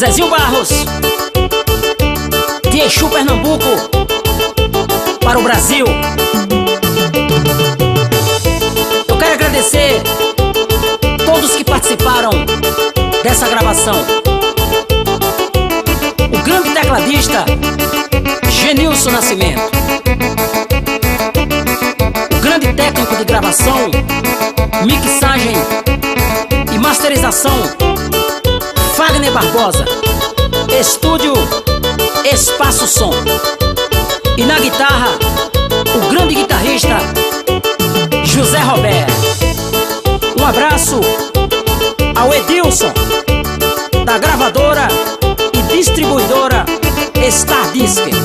Zezinho Barros, de Exu, Pernambuco, para o Brasil. Eu quero agradecer todos que participaram dessa gravação. O grande tecladista Genilson Nascimento, o grande técnico de gravação, mixagem e masterização Fagner Barbosa, estúdio Espaço Som. E na guitarra, o grande guitarrista José Roberto. Um abraço ao Edilson, da gravadora e distribuidora Star Disc.